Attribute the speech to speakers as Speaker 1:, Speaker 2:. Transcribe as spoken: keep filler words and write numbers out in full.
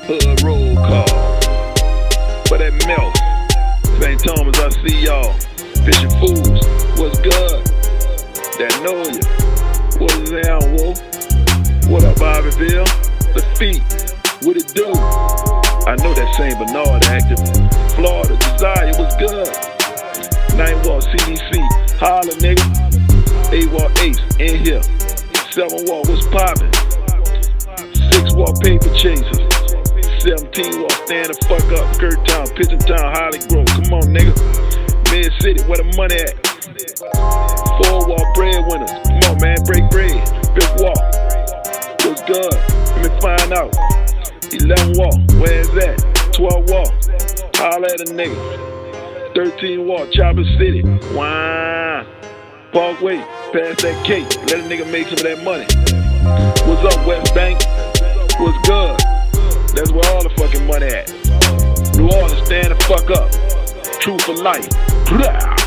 Speaker 1: Hood roll call. For that milk. Saint Thomas, I see y'all. Fishing fools, what's good? That know ya. What is that, Wolf? What up, Bobbyville? The feet, what it do? I know that Saint Bernard active. Florida, Desire, what's good? Nine Wall, C D C, holla nigga. Eight Wall, Ace, in here. Seven Wall, what's poppin'? Six Wall, Paper Chasers. Seventeen Wall, stand the fuck up. Skirt Town, Pigeon Town, Holly Grove. Come on, nigga. Mid City, where the money at? Four Wall, breadwinners. Come on, man, break bread. Fifth Wall, what's good? Let me find out. Eleven Wall, where is that? Twelve Wall, holla at a nigga. Thirteen Wall, Chopper City. Wow. Parkway, pass that cake. Let a nigga make some of that money. What's up, West Bank? What's good? That's where all the fucking money at. New Orleans, stand the fuck up. True for life. Blah.